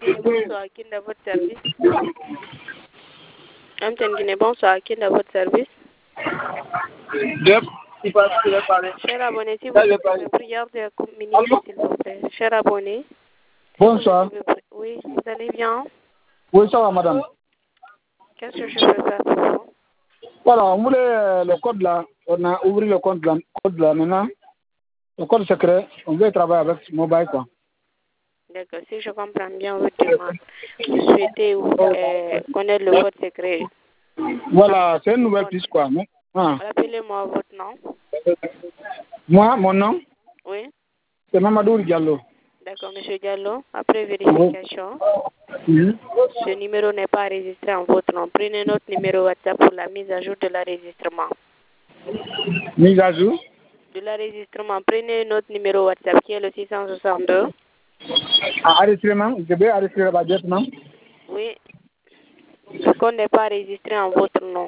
Guinée, bonsoir. Qui est à votre service? Amten Guinée, bonsoir. Qui est à votre service? Cher abonné, si vous avez une prière de communiquer, s'il vous plaît. Cher abonné. Bonsoir. Oui, vous allez bien? Oui, ça va, madame. Qu'est-ce que je peux faire pour vous? Voilà, on voulait le code là. On a ouvert le code là maintenant. Le code secret, on veut travailler avec mobile, quoi. D'accord, si je comprends bien votre demande, vous souhaitez connaître le code secret. Voilà, c'est une nouvelle piste, quoi. Ah. Rappelez-moi votre nom. Moi, mon nom? Oui. C'est Mamadou Diallo. D'accord, monsieur Diallo. Après vérification, ce numéro n'est pas enregistré en votre nom. Prenez notre numéro WhatsApp pour la mise à jour de l'enregistrement. Mise à jour? De l'enregistrement. Prenez notre numéro WhatsApp qui est le 662. Enregistrement? Je vais enregistrer directement? Oui. Le compte n'est pas enregistré en votre nom.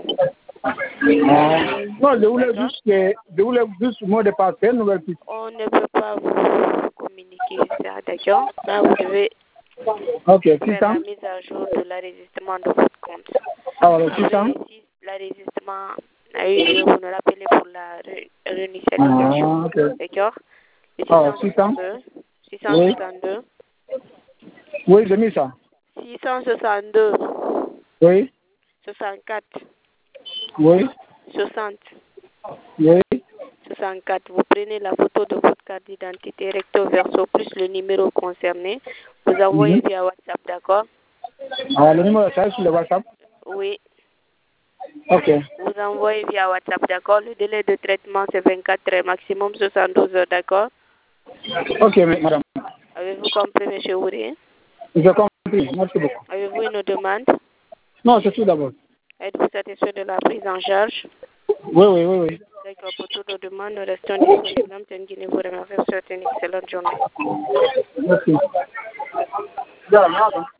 Non, je voulais juste mot de passe, c'est une nouvelle piste. On ne peut pas vous communiquer ça, d'accord? Là, vous devez faire la mise à jour de l'enregistrement de votre compte. Alors, 600? L'enregistrement a eu lieu, vous nous rappelez pour la réinitialisation. D'accord? Le 662. 662. Oui, j'ai mis ça. 662. Oui. 64. Oui. 60. Oui. 64. Vous prenez la photo de votre carte d'identité recto verso plus le numéro concerné. Vous envoyez via WhatsApp, d'accord? Ah, le numéro ça sur le WhatsApp? Oui. Ok. Vous envoyez via WhatsApp, d'accord? Le délai de traitement, c'est 24 heures, maximum 72 heures, d'accord? Ok, madame. Avez-vous compris, M. Ouré? J'ai compris. Merci beaucoup. Avez-vous une demande? Non, c'est tout d'abord. Êtes-vous satisfait de la prise en charge? Oui. D'accord, pour toutes nos demandes, nous restons disponibles. Madame Tenguine vous remercie. Souhaite une excellente journée. Merci.